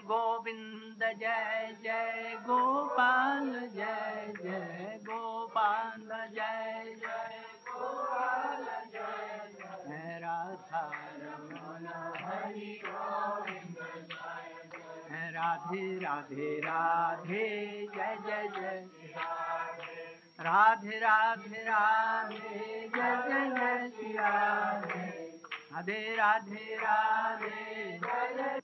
Govind Jai Jai Gopal Jai Jai Gopal Jai Jai Gopal Jai Jai Radha Raman Hari Govind Jai Jai Radhe Radhe Radhe Jai Jai Jai Radhe Radhe Radhe Jai Jai Jai Shri Radhe Radhe Radhe Radhe Jai Jai